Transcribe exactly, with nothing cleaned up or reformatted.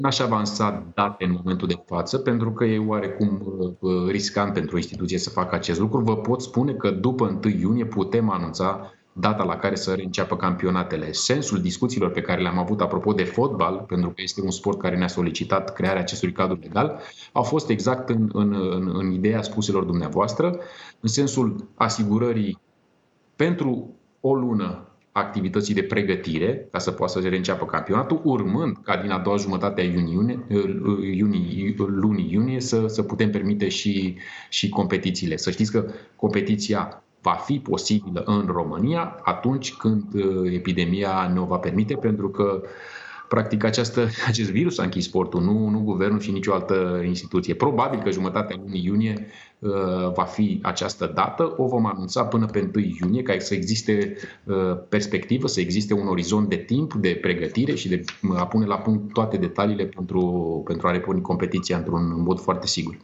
N-aș avansa date în momentul de față, pentru că e oarecum uh, riscant pentru o instituție să facă acest lucru. Vă pot spune că după întâi iunie putem anunța data la care să reînceapă campionatele. Sensul discuțiilor pe care le-am avut apropo de fotbal, pentru că este un sport care ne-a solicitat crearea acestui cadru legal, au fost exact în, în, în, în ideea spuselor dumneavoastră, în sensul asigurării pentru o lună activității de pregătire, ca să poată să reînceapă campionatul, urmând ca din a doua jumătate a iunie, iunie, lunii iunie să, să putem permite și, și competițiile. Să știți că competiția va fi posibilă în România atunci când epidemia ne o va permite, pentru că practic această, acest virus a închis sportul, nu, nu guvernul și nicio altă instituție. Probabil că jumătatea lunii iunie uh, va fi această dată, o vom anunța până pe întâi iunie, ca să existe uh, perspectivă, să existe un orizont de timp, de pregătire și de a pune la punct toate detaliile pentru, pentru a reporni competiția într-un mod foarte sigur.